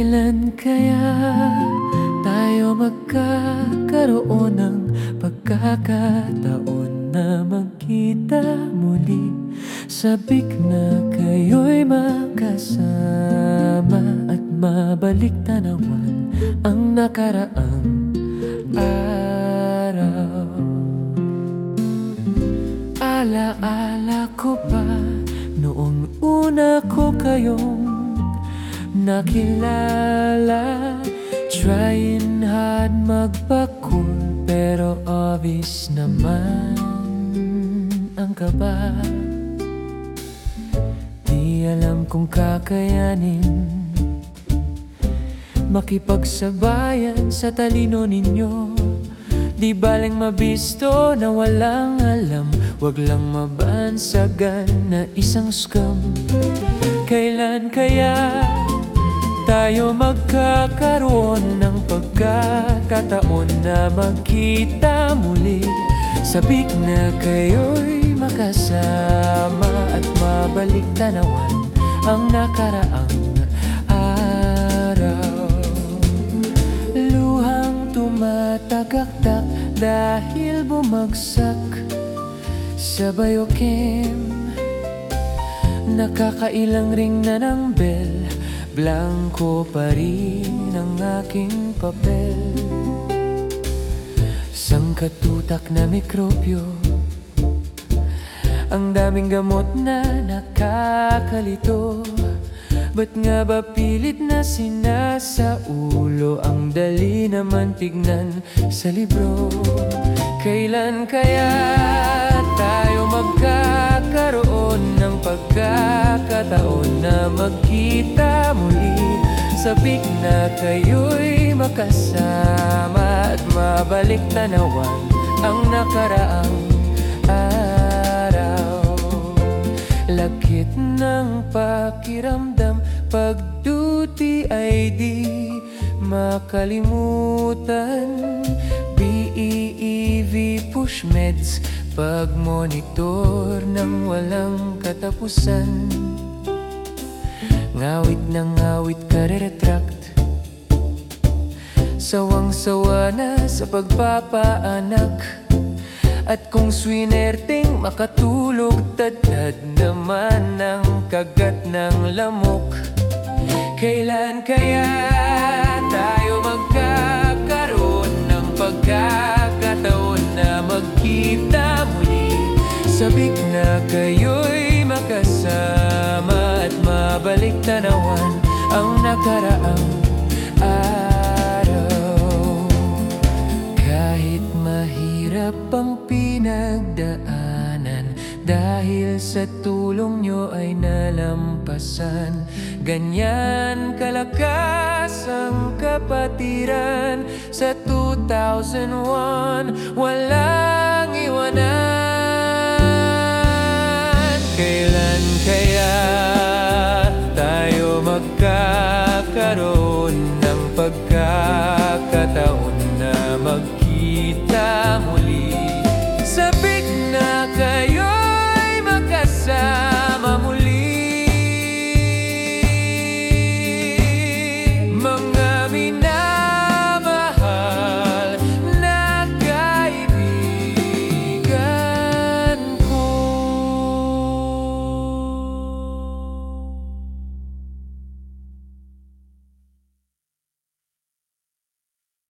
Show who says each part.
Speaker 1: Kailan kaya tayo magkakaroon ng pagkakataon na magkita muli? Sabik na kayo'y makasama at mabalik tanawan ang nakaraang araw. Alaala ko pa noong una ko kayong nakilala. Trying hard magpa-cool pero obvious naman ang kaba. Di alam kung kakayanin makipagsabayan sa talino ninyo. Di baling mabisto na walang alam, wag lang mabansagan na isang scam. Kailan kaya tayo magkakaroon ng pagkakataon na magkita muli? Sabik na kayo'y makasama at mabalik tanawan ang nakaraang araw. Luhang tumatagaktak dahil bumagsak sa biochem. Nakakailang ring na ng bell, blanco pa rin ang aking papel. Sangkatutak na mikrobyo, ang daming gamot na nakakalito. Ba't nga ba pilit na sinasaulo? Ang dali naman tignan sa libro. Kailan kaya tayo magkakaroon ng pagkakataon na magkita muli? Sabik na kayo'y makasama at mabalik tanawan ang nakaraang araw. Lakit ng pakiramdam pag duty ay di makalimutan. BEEV push meds pag monitor ng walang katapusan. Ngawit na ngawit kare-retract, sawang-sawa na sa pagpapaanak. At kung swinerting makatulog, tad-tad naman ang kagat ng lamok. Kailan kaya tayo magkakaroon ng pagkakataon na magkita muli? Sabik na kayo'y makasama at mabalik tanawan ang nakaraang araw. Kahit mahirap ang pinagdaanan, dahil sa tulong nyo ay nalampasan. Ganyan kalakas ang kapatiran. Sa 2001 walang iwanan. Kailan kaya tayo magkakaroon ng pagkakataon na magkita muli?